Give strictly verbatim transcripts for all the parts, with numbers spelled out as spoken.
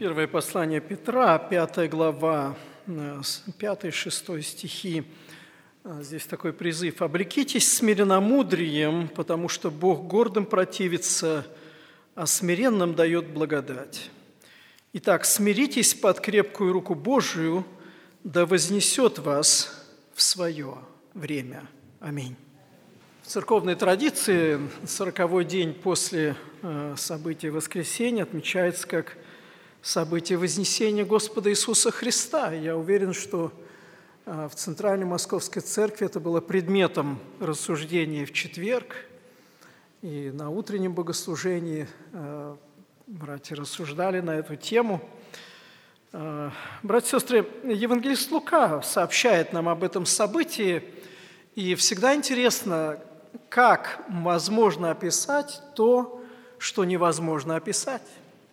Первое послание Петра, пятая глава, пятый-шестой стихи. Здесь такой призыв. «Облекитесь смиренномудрием, потому что Бог гордым противится, а смиренным дает благодать. Итак, смиритесь под крепкую руку Божию, да вознесет вас в свое время. Аминь». В церковной традиции сороковой день после события Воскресения отмечается как событие Вознесения Господа Иисуса Христа. Я уверен, что в Центральной Московской Церкви это было предметом рассуждения в четверг, и на утреннем богослужении братья рассуждали на эту тему. Братья и сестры, евангелист Лука сообщает нам об этом событии, и всегда интересно, как возможно описать то, что невозможно описать.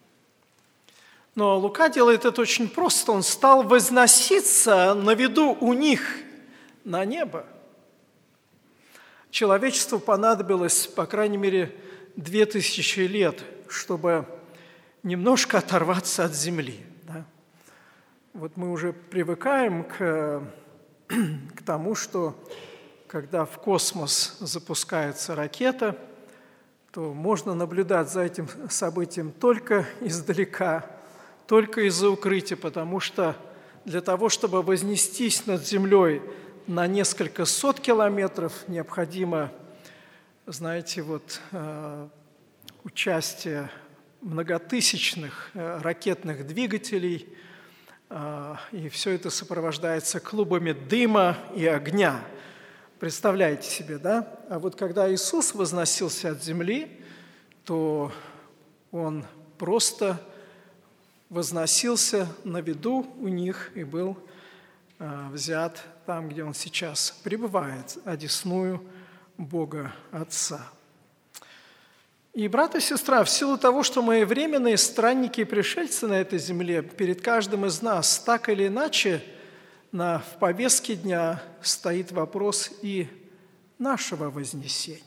Но Лука делает это очень просто. Он стал возноситься на виду у них на небо. Человечеству понадобилось, по крайней мере, две тысячи лет, чтобы немножко оторваться от земли. Да? Вот мы уже привыкаем к, к тому, что когда в космос запускается ракета, то можно наблюдать за этим событием только издалека, только из-за укрытия, потому что для того, чтобы вознестись над землей на несколько сот километров, необходимо, знаете, вот участие многотысячных ракетных двигателей, и все это сопровождается клубами дыма и огня. Представляете себе, да? А вот когда Иисус возносился от земли, то Он просто возносился на виду у них и был э, взят там, где Он сейчас пребывает, одесную Бога Отца. И, брат и сестра, в силу того, что мы временные странники и пришельцы на этой земле, перед каждым из нас так или иначе на, в повестке дня стоит вопрос и нашего вознесения.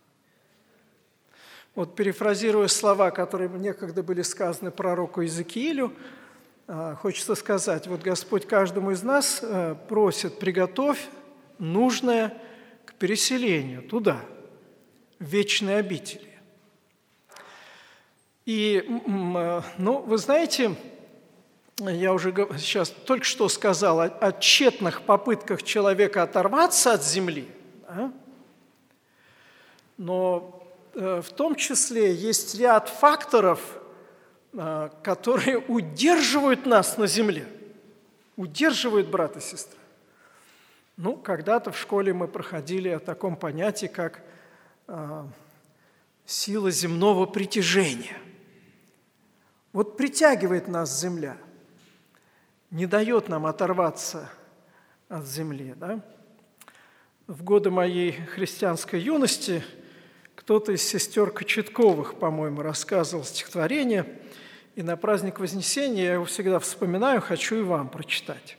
Вот перефразируя слова, которые некогда были сказаны пророку Иезекиилю, хочется сказать, вот Господь каждому из нас просит: приготовь нужное к переселению туда, в вечные обители. И, ну, вы знаете, я уже сейчас только что сказал о, о тщетных попытках человека оторваться от земли, да? Но в том числе есть ряд факторов, которые удерживают нас на земле, удерживают брата и сестру. Ну, когда-то в школе мы проходили о таком понятии, как сила земного притяжения. Вот притягивает нас земля, не дает нам оторваться от земли. Да? В годы моей христианской юности кто-то из сестер Кочетковых, по-моему, рассказывал стихотворение, и на праздник Вознесения, я его всегда вспоминаю, хочу и вам прочитать.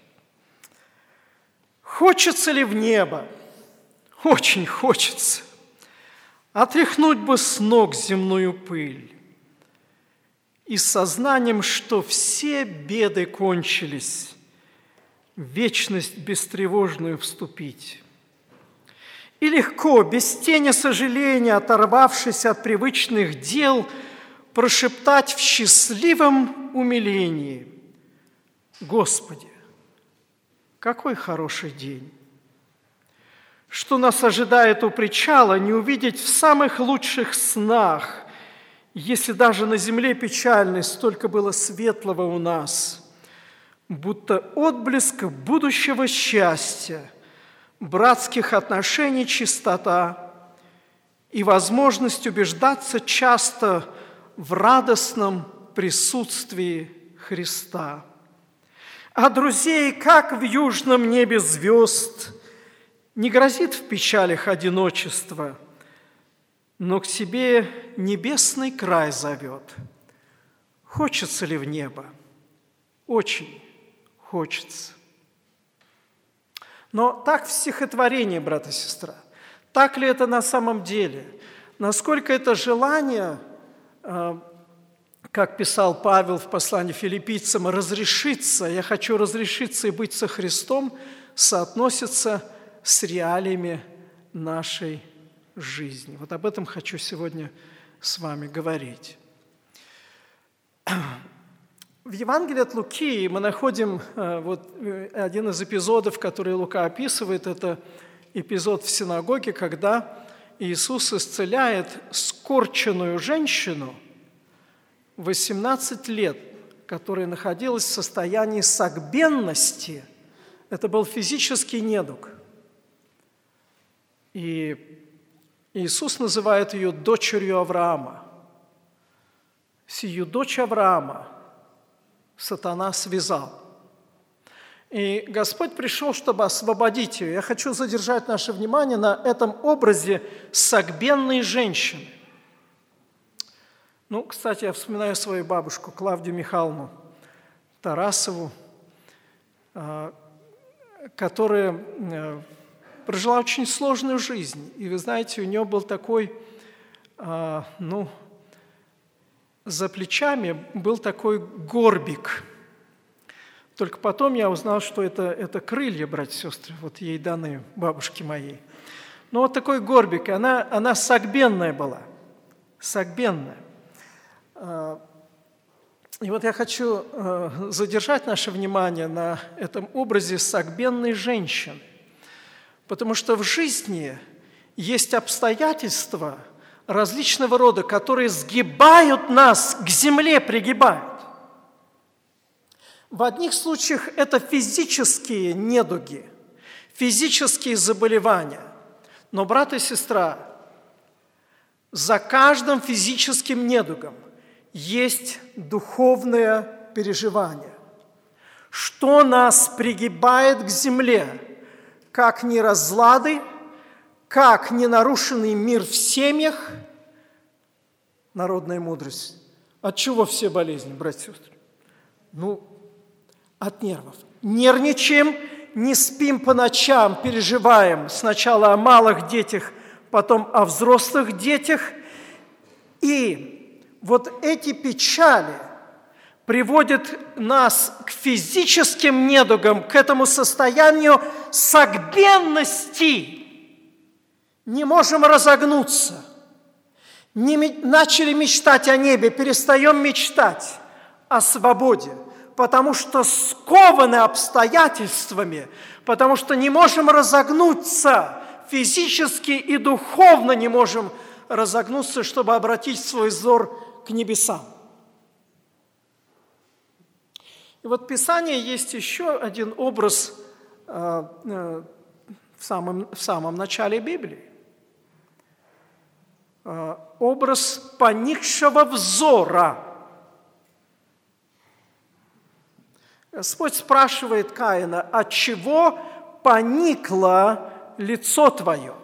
«Хочется ли в небо? Очень хочется. Отряхнуть бы с ног земную пыль и с сознанием, что все беды кончились, в вечность бестревожную вступить. И легко, без тени сожаления, оторвавшись от привычных дел, прошептать в счастливом умилении: Господи, какой хороший день! Что нас ожидает у причала, не увидеть в самых лучших снах, если даже на земле печальной столько было светлого у нас, будто отблеск будущего счастья, братских отношений чистота и возможность убеждаться часто в радостном присутствии Христа. А друзей, как в южном небе звезд, не грозит в печалях одиночество, но к себе небесный край зовет. Хочется ли в небо? Очень хочется. Но так в стихотворении, брат и сестра, так ли это на самом деле? Насколько это желание как писал Павел в послании филиппийцам, разрешиться, я хочу разрешиться и быть со Христом, соотносится с реалиями нашей жизни. Вот об этом хочу сегодня с вами говорить. В Евангелии от Луки мы находим вот один из эпизодов, который Лука описывает, это эпизод в синагоге, когда Иисус исцеляет скорченную женщину восемнадцать лет, которая находилась в состоянии согбенности. Это был физический недуг. И Иисус называет ее дочерью Авраама. Сию дочь Авраама сатана связал. И Господь пришел, чтобы освободить ее. Я хочу задержать наше внимание на этом образе согбенной женщины. Ну, кстати, я вспоминаю свою бабушку Клавдию Михайловну Тарасову, которая прожила очень сложную жизнь. И вы знаете, у нее был такой, ну, за плечами был такой горбик. Только потом я узнал, что это, это крылья, братья и сестры, вот ей даны, бабушке моей. Ну, вот такой горбик, и она, она согбенная была, согбенная. И вот я хочу задержать наше внимание на этом образе согбенной женщины, потому что в жизни есть обстоятельства различного рода, которые сгибают нас, к земле пригибают. В одних случаях это физические недуги, физические заболевания. Но, брат и сестра, за каждым физическим недугом есть духовное переживание. Что нас пригибает к земле, как не разлады, как ненарушенный мир в семьях, народная мудрость. От чего все болезни, братья и сестры? Ну, от нервов. Нервничаем, не спим по ночам, переживаем сначала о малых детях, потом о взрослых детях. И вот эти печали приводят нас к физическим недугам, к этому состоянию согбенности. Не можем разогнуться. Не начали мечтать о небе, перестаем мечтать о свободе, потому что скованы обстоятельствами, потому что не можем разогнуться физически и духовно не можем разогнуться, чтобы обратить свой взор к небесам. И вот в Писании есть еще один образ э, э, в, самом, в самом начале Библии. Э, образ поникшего взора. Господь спрашивает Каина, от чего поникло лицо твое?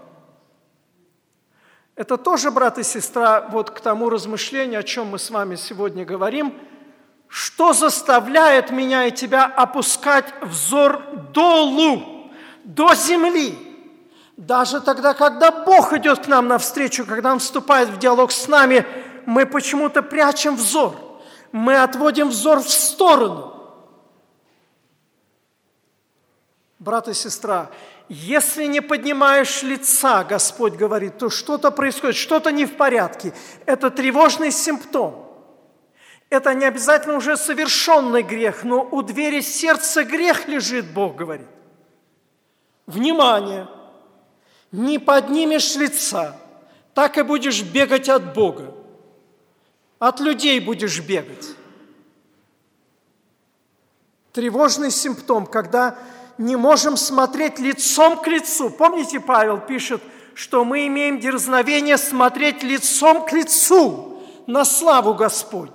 Это тоже, брат и сестра, вот к тому размышлению, о чем мы с вами сегодня говорим, что заставляет меня и тебя опускать взор долу, до земли, даже тогда, когда Бог идет к нам навстречу, когда Он вступает в диалог с нами, мы почему-то прячем взор, мы отводим взор в сторону. Брат и сестра, если не поднимаешь лица, Господь говорит, то что-то происходит, что-то не в порядке. Это тревожный симптом. Это не обязательно уже совершенный грех, но у двери сердца грех лежит, Бог говорит. Внимание! Не поднимешь лица, так и будешь бегать от Бога. От людей будешь бегать. Тревожный симптом, когда не можем смотреть лицом к лицу. Помните, Павел пишет, что мы имеем дерзновение смотреть лицом к лицу на славу Господню.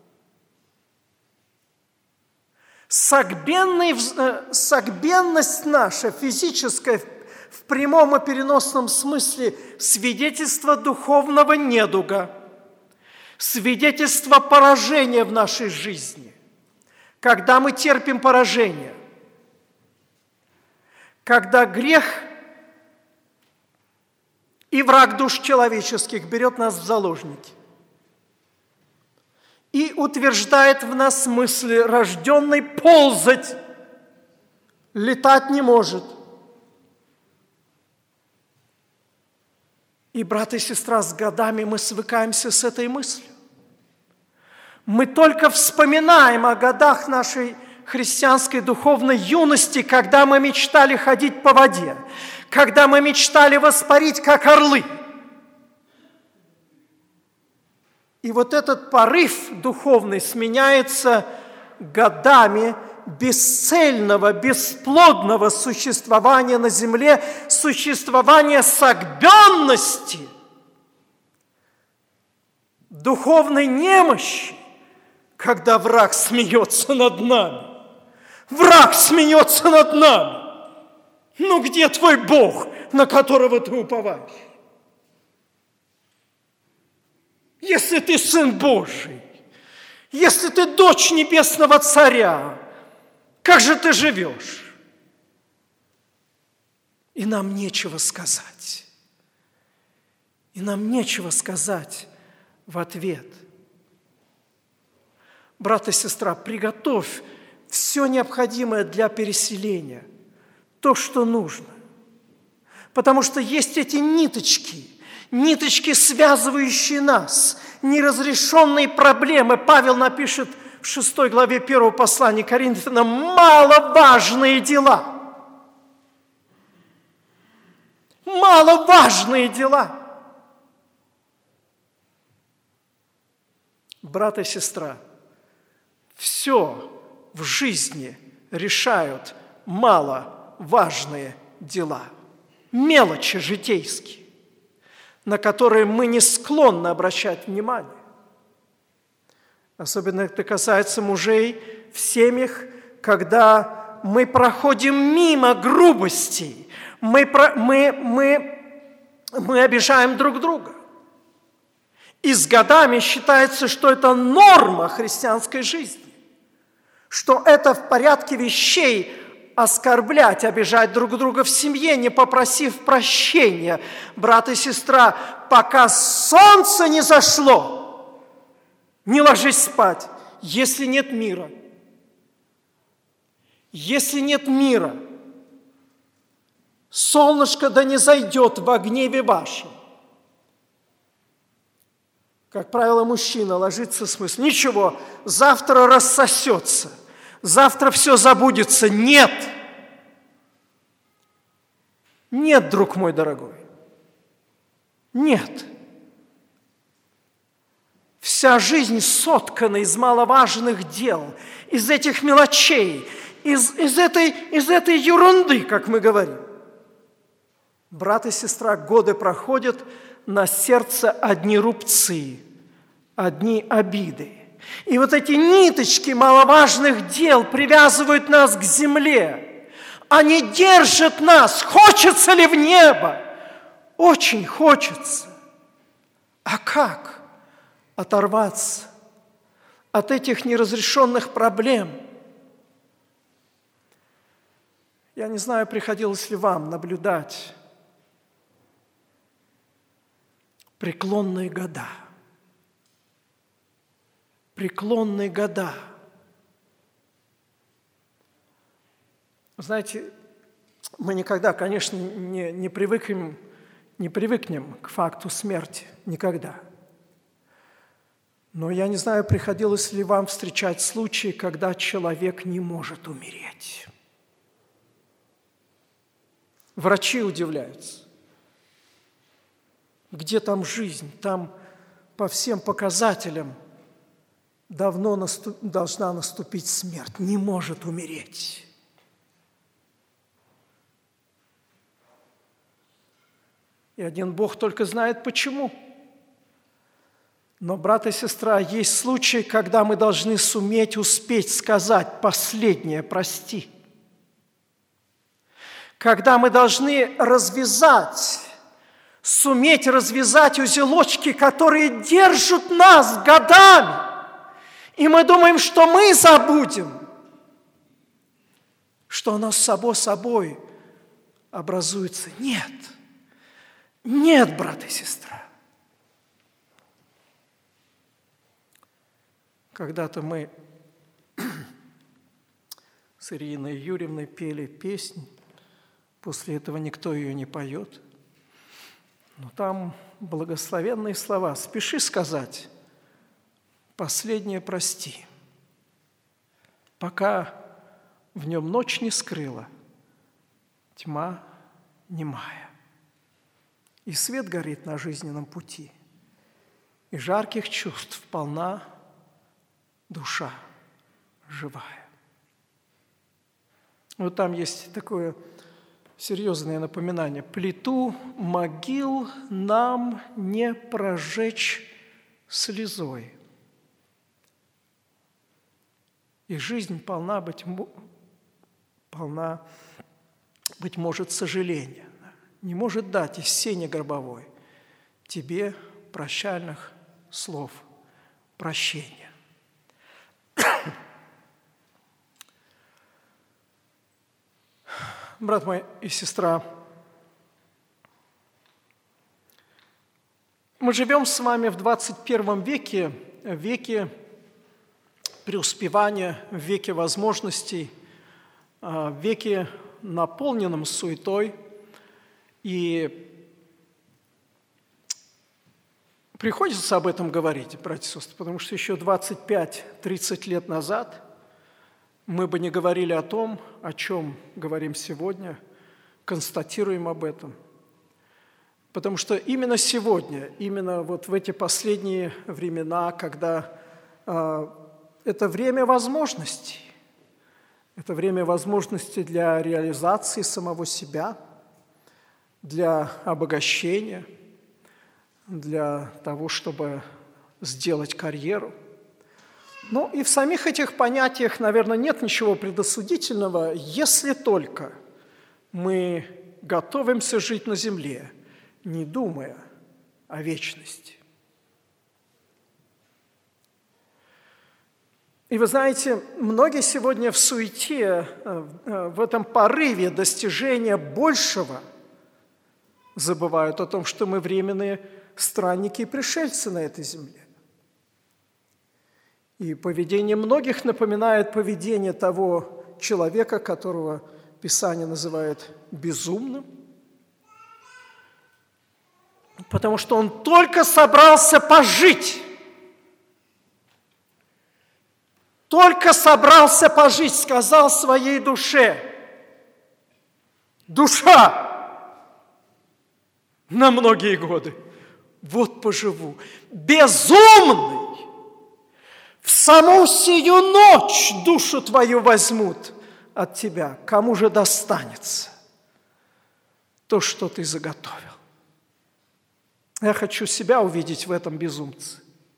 Согбенный, согбенность наша, физическая, в прямом и переносном смысле, свидетельство духовного недуга, свидетельство поражения в нашей жизни. Когда мы терпим поражение, когда грех и враг душ человеческих берет нас в заложники. и утверждает в нас мысли: рожденный ползать, летать не может. И, брат и сестра, с годами мы свыкаемся с этой мыслью. Мы только вспоминаем о годах нашей христианской духовной юности, когда мы мечтали ходить по воде, когда мы мечтали воспарить, как орлы. И вот этот порыв духовный сменяется годами бесцельного, бесплодного существования на земле, существования согбенности, духовной немощи, когда враг смеется над нами. Враг смеется над нами. Ну где твой Бог, на которого ты уповаешь? Если ты Сын Божий, если ты дочь Небесного Царя, как же ты живешь? И нам нечего сказать. И нам нечего сказать в ответ. Брат и сестра, приготовь все необходимое для переселения, то, что нужно. Потому что есть эти ниточки, ниточки, связывающие нас, неразрешенные проблемы. Павел напишет в шестой главе первого послания Коринфянам: маловажные дела. Маловажные дела. Брат и сестра, все в жизни решают маловажные дела, мелочи житейские, на которые мы не склонны обращать внимание. Особенно это касается мужей в семьях, когда мы проходим мимо грубостей, мы, мы, мы, мы обижаем друг друга. И с годами считается, что это норма христианской жизни, что это в порядке вещей оскорблять, обижать друг друга в семье, не попросив прощения. Брат и сестра, пока солнце не зашло, не ложись спать, если нет мира. Если нет мира, солнышко да не зайдет во гневе вашем. Как правило, мужчина ложится с мыслью: ничего, завтра рассосется, завтра все забудется. Нет! Нет, друг мой дорогой. Нет. Вся жизнь соткана из маловажных дел, из этих мелочей, из, из, этой, из этой ерунды, как мы говорим. Брат и сестра, годы проходят, на сердце одни рубцы, одни обиды. И вот эти ниточки маловажных дел привязывают нас к земле. Они держат нас. Хочется ли в небо? Очень хочется. А как оторваться от этих неразрешенных проблем? Я не знаю, приходилось ли вам наблюдать преклонные года. Преклонные года. Знаете, мы никогда, конечно, не, не, привыкнем, не привыкнем к факту смерти. Никогда. Но я не знаю, приходилось ли вам встречать случаи, когда человек не может умереть. Врачи удивляются. Где там жизнь? Там по всем показателям давно наступ... должна наступить смерть. Не может умереть. И один Бог только знает почему. Но, брат и сестра, есть случаи, когда мы должны суметь, успеть сказать последнее «прости». Когда мы должны развязать, суметь развязать узелочки, которые держат нас годами. И мы думаем, что мы забудем, что оно само собой образуется. Нет, нет, брат и сестра. Когда-то мы с Ириной Юрьевной пели песнь, после этого никто ее не поет. Но там благословенные слова. Спеши сказать последнее прости, пока в нем ночь не скрыла, тьма немая. И свет горит на жизненном пути, и жарких чувств полна душа живая. Вот там есть такое серьезное напоминание. Плиту могил нам не прожечь слезой. И жизнь полна, быть, полна, быть может, сожаления. Не может дать из сени гробовой тебе прощальных слов прощения. Брат мой и сестра, мы живем с вами в двадцать первом веке, в веке преуспевания, в веке возможностей, в веке, наполненном суетой. И приходится об этом говорить, братья и сестры, потому что еще двадцать пять - тридцать лет назад мы бы не говорили о том, о чем говорим сегодня, констатируем об этом. Потому что именно сегодня, именно вот в эти последние времена, когда э, это время возможностей, это время возможностей для реализации самого себя, для обогащения, для того, чтобы сделать карьеру. Ну и в самих этих понятиях, наверное, нет ничего предосудительного, если только мы готовимся жить на земле, не думая о вечности. И вы знаете, многие сегодня в суете, в этом порыве достижения большего забывают о том, что мы временные странники и пришельцы на этой земле. И поведение многих напоминает поведение того человека, которого Писание называет безумным, потому что он только собрался пожить, только собрался пожить, сказал своей душе: душа, на многие годы, вот поживу. Безумный! В саму сию ночь душу твою возьмут от тебя. Кому же достанется то, что ты заготовил? Я хочу себя увидеть в этом безумце.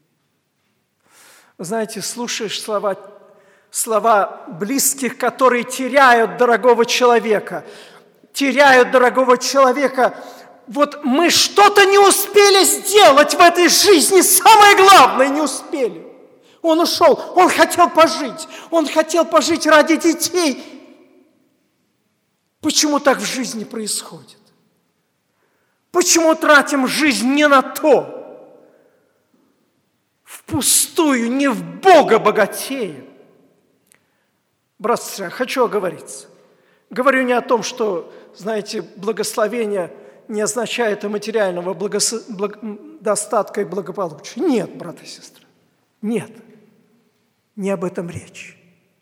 Вы знаете, слушаешь слова, слова близких, которые теряют дорогого человека, теряют дорогого человека. Вот мы что-то не успели сделать в этой жизни, самое главное, не успели. Он ушел, он хотел пожить, он хотел пожить ради детей. Почему так в жизни происходит? Почему тратим жизнь не на то? Впустую, не в Бога богатеем. Братцы, хочу оговориться. Говорю не о том, что, знаете, благословение не означает и материального благос... благ... достатка и благополучия. Нет, братья и сестры, нет. Не об этом речь.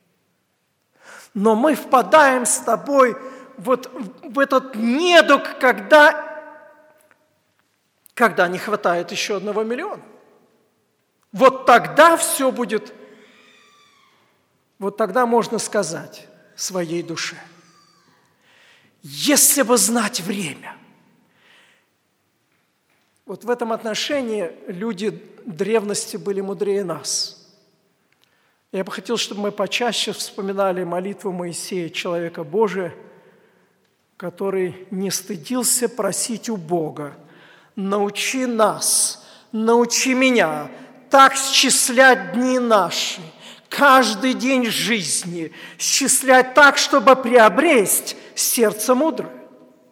Но мы впадаем с тобой вот в этот недуг, когда, когда не хватает еще одного миллиона. Вот тогда все будет, вот тогда можно сказать своей душе: если бы знать время. Вот в этом отношении люди древности были мудрее нас. Я бы хотел, чтобы мы почаще вспоминали молитву Моисея, человека Божия, который не стыдился просить у Бога: научи нас, научи меня так счислять дни наши, каждый день жизни, счислять так, чтобы приобрести сердце мудрое.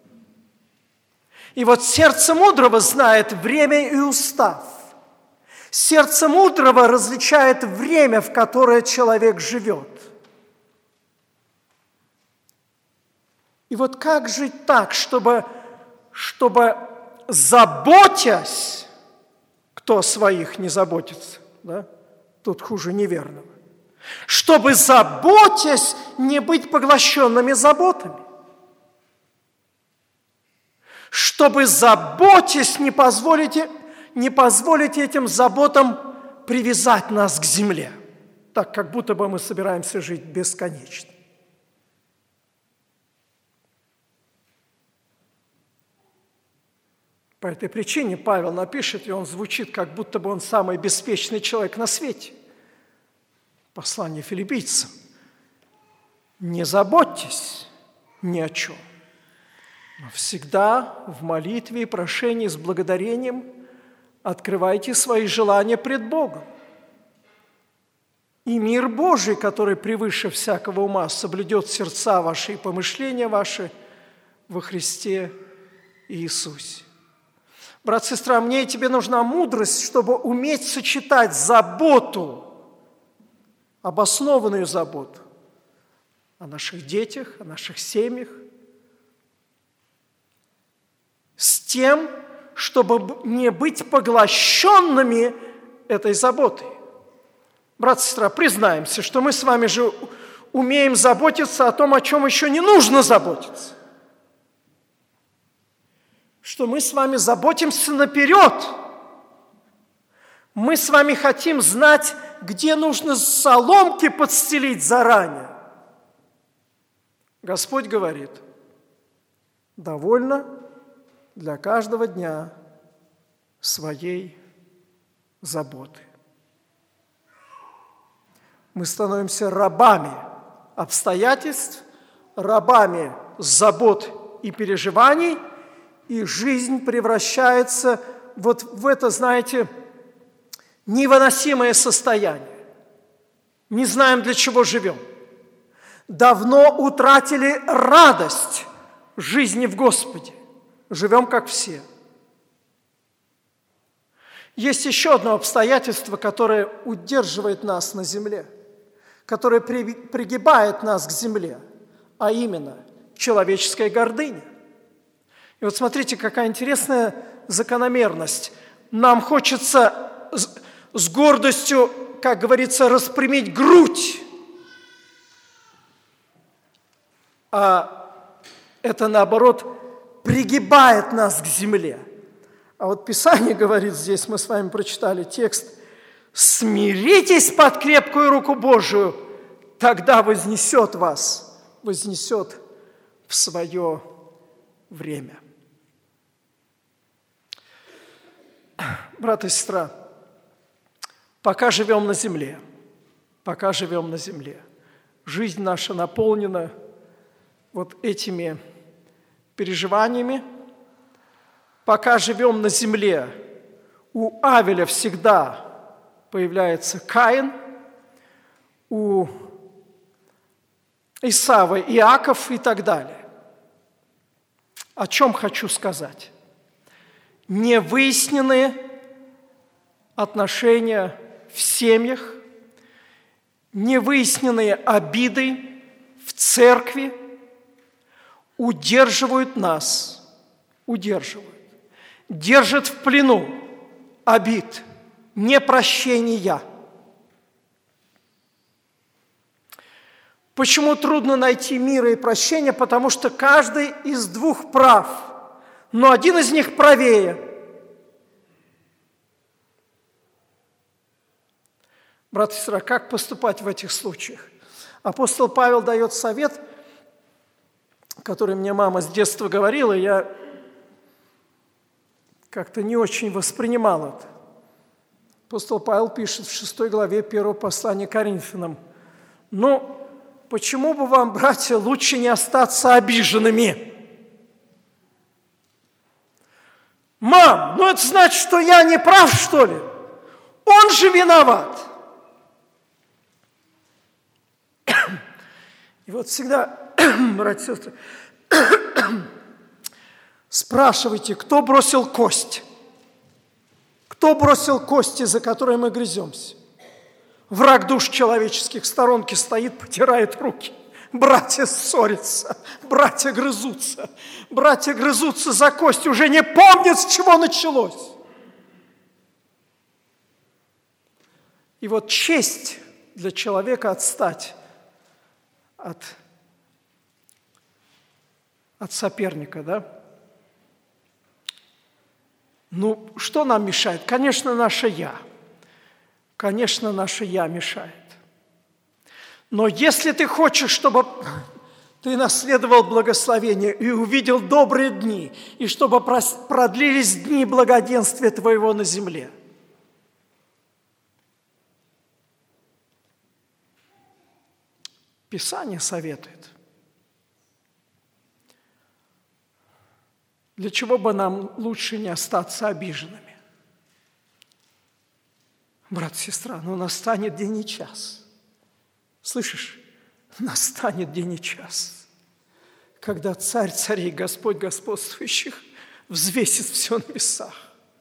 И вот сердце мудрого знает время и устав. Сердце мудрого различает время, в которое человек живет. И вот как жить так, чтобы, чтобы заботясь, кто о своих не заботится, да? Тут хуже неверного, чтобы, заботясь, не быть поглощенными заботами, чтобы, заботясь, не позволить, не позволить этим заботам привязать нас к земле, так как будто бы мы собираемся жить бесконечно. По этой причине Павел напишет, и он звучит, как будто бы он самый беспечный человек на свете. Послание филиппийцам. Не заботьтесь ни о чем, но всегда в молитве и прошении с благодарением открывайте свои желания пред Богом. И мир Божий, который превыше всякого ума, соблюдет сердца ваши и помышления ваши во Христе Иисусе. Брат, сестра, мне и тебе нужна мудрость, чтобы уметь сочетать заботу, обоснованную заботу о наших детях, о наших семьях, с тем, чтобы не быть поглощенными этой заботой. Брат, сестра, признаемся, что мы с вами же умеем заботиться о том, о чем еще не нужно заботиться. Что мы с вами заботимся наперед. Мы с вами хотим знать, где нужно соломки подстелить заранее. Господь говорит, довольно для каждого дня своей заботы. Мы становимся рабами обстоятельств, рабами забот и переживаний, и жизнь превращается вот в это, знаете, невыносимое состояние. Не знаем, для чего живем. Давно утратили радость жизни в Господе. Живем, как все. Есть еще одно обстоятельство, которое удерживает нас на земле, которое пригибает нас к земле, а именно человеческая гордыня. И вот смотрите, какая интересная закономерность. Нам хочется с гордостью, как говорится, распрямить грудь, а это, наоборот, пригибает нас к земле. А вот Писание говорит здесь, мы с вами прочитали текст, «Смиритесь под крепкую руку Божию, тогда вознесет вас, вознесет в свое время». Брат и сестра, пока живем на земле, пока живем на земле, жизнь наша наполнена вот этими переживаниями. Пока живем на земле, у Авеля всегда появляется Каин, у Исава Иаков и так далее. О чем хочу сказать? Невыясненные отношения в семьях, невыясненные обиды в церкви удерживают нас, удерживают, держат в плену обид, непрощения. Почему трудно найти мира и прощения? Потому что каждый из двух прав, но один из них правее. Брат и сестра, как поступать в этих случаях? Апостол Павел дает совет, который мне мама с детства говорила, я как-то не очень воспринимал это. Апостол Павел пишет в шестой главе первого послания Коринфянам: «Ну, почему бы вам, братья, лучше не остаться обиженными?» «Мам, ну это значит, что я не прав, что ли? Он же виноват!» И вот всегда, братья и сестры, спрашивайте, кто бросил кость? Кто бросил кости, за которые мы грыземся? Враг душ человеческих в сторонке стоит, потирает руки. Братья ссорятся, братья грызутся, братья грызутся за кости, уже не помнят, с чего началось. И вот честь для человека отстать от, от соперника, да? Ну, что нам мешает? Конечно, наше «я». Конечно, наше «я» мешает. Но если ты хочешь, чтобы ты наследовал благословение и увидел добрые дни, и чтобы продлились дни благоденствия твоего на земле, Писание советует. Для чего бы нам лучше не остаться обиженными? Брат, сестра, ну настанет день и час. Слышишь? Настанет день и час, когда Царь царей, Господь господствующих взвесит все на весах.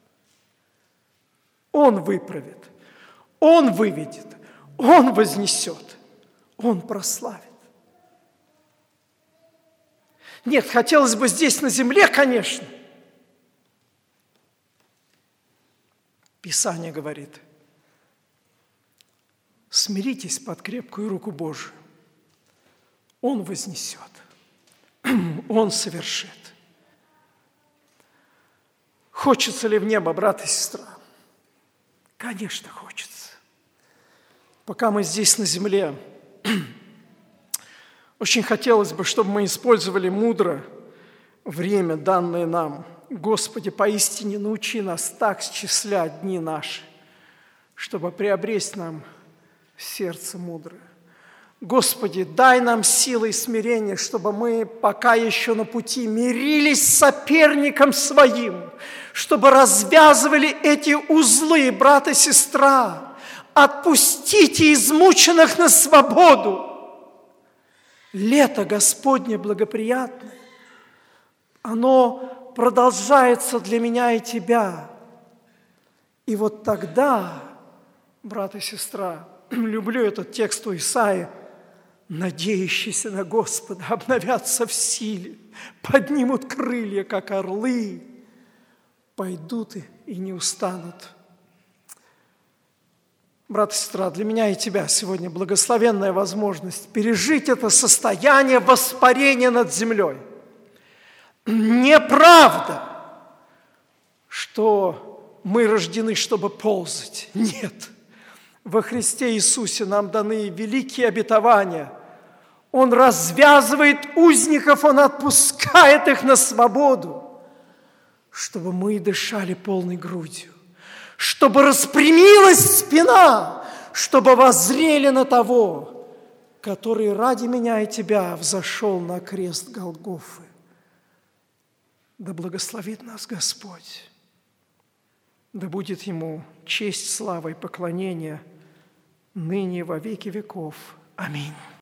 Он выправит, Он выведет, Он вознесет, Он прославит. Нет, хотелось бы здесь на земле, конечно. Писание говорит: смиритесь под крепкую руку Божию. Он вознесет, Он совершит. Хочется ли в небо, брат и сестра? Конечно, хочется. Пока мы здесь на земле, очень хотелось бы, чтобы мы использовали мудро время, данное нам. Господи, поистине научи нас так счислять дни наши, чтобы приобрести нам сердце мудрое. Господи, дай нам силы и смирение, чтобы мы, пока еще на пути, мирились с соперником своим, чтобы развязывали эти узлы, брат и сестра. Отпустите измученных на свободу. Лето Господне благоприятное, оно продолжается для меня и тебя. И вот тогда, брат и сестра, люблю этот текст у Исаии, надеющиеся на Господа обновятся в силе, поднимут крылья, как орлы, пойдут и не устанут. Брат и сестра, для меня и тебя сегодня благословенная возможность пережить это состояние воспарения над землей. Неправда, что мы рождены, чтобы ползать. Нет. Во Христе Иисусе нам даны великие обетования. Он развязывает узников, Он отпускает их на свободу, чтобы мы дышали полной грудью, чтобы распрямилась спина, чтобы воззрели на того, который ради меня и тебя взошел на крест Голгофы. Да благословит нас Господь, да будет Ему честь, слава и поклонение ныне и во веки веков. Аминь.